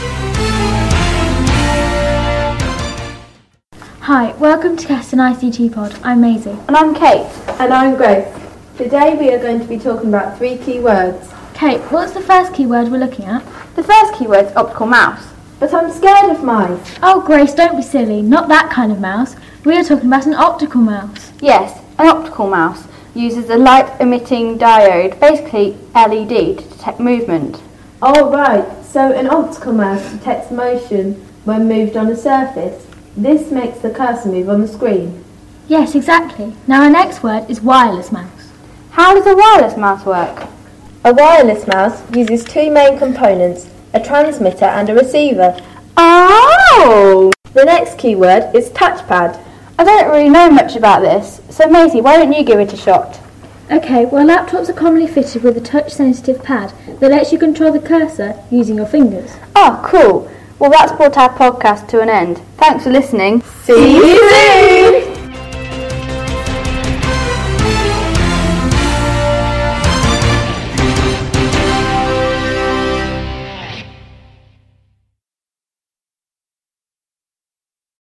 Hi, welcome to Keston ICT Pod. I'm Maisie. And I'm Kate. And I'm Grace. Today we are going to be talking about 3 key words. Kate, what's the first keyword we're looking at? The first keyword is optical mouse. But I'm scared of mice. Oh, Grace, don't be silly. Not that kind of mouse. We are talking about an optical mouse. Yes, an optical mouse uses a light-emitting diode, basically LED, to detect movement. Oh right, so an optical mouse detects motion when moved on a surface. This makes the cursor move on the screen. Yes, exactly. Now our next word is wireless mouse. How does a wireless mouse work? A wireless mouse uses 2 main components, a transmitter and a receiver. Oh! The next keyword is touchpad. I don't really know much about this, so Maisie, why don't you give it a shot? Okay, well, laptops are commonly fitted with a touch-sensitive pad that lets you control the cursor using your fingers. Oh, cool. Well, that's brought our podcast to an end. Thanks for listening. See you soon!